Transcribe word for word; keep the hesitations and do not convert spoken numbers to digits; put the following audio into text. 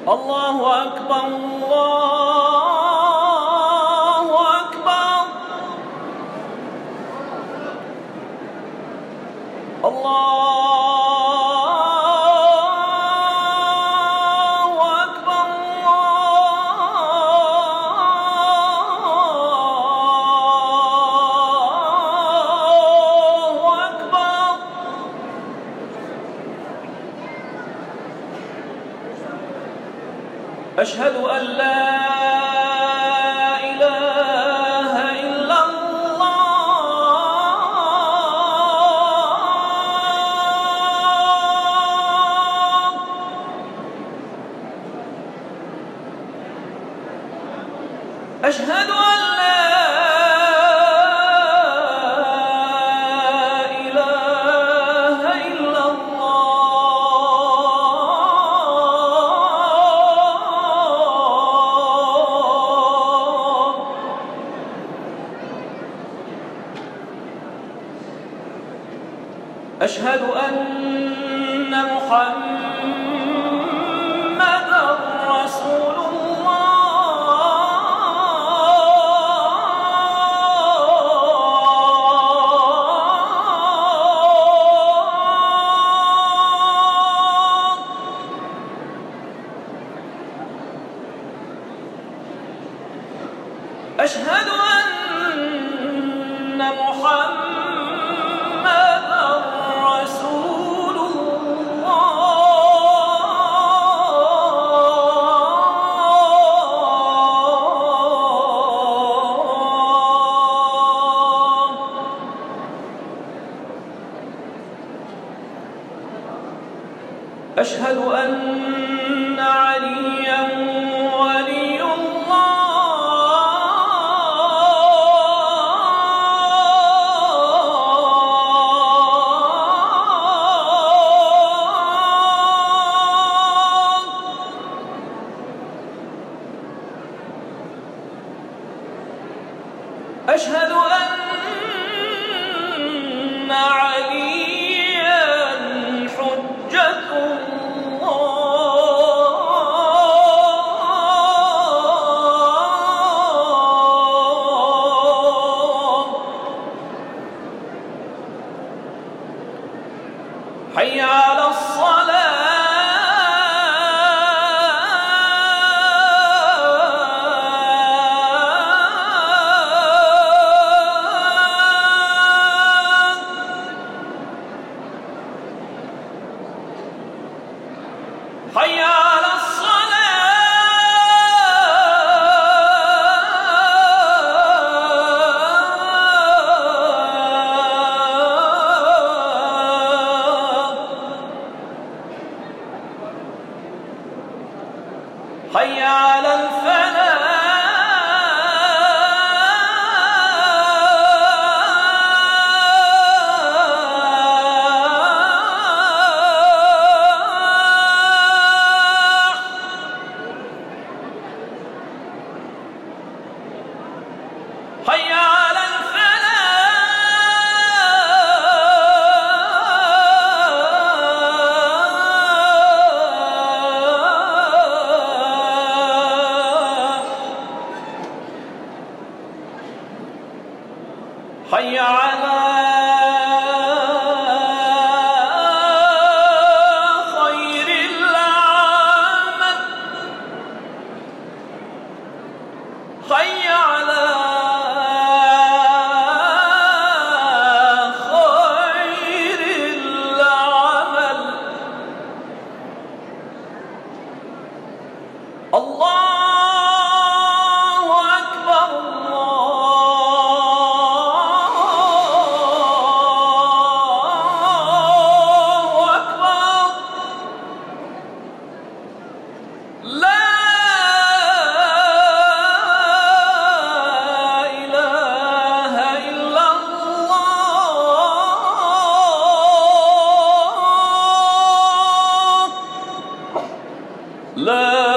الله أكبر الله أكبر الله أكبر الله أكبر. أشهد أن لا إله إلا الله. أشهد أن لا إله إلا الله. أشهد أن محمدًا رسول الله. أشهد أن محمدًا رسول الله. أشهد أن عليًّا ولي الله. أشهد أن عليًّا حجة الله. حي على الصلاة. حي على الصلاة. حي على الفلاح. حي على الفلاح. حي على خير العمل. حي على خير العمل. الله أكبر الله أكبر. لا إله إلا الله. لا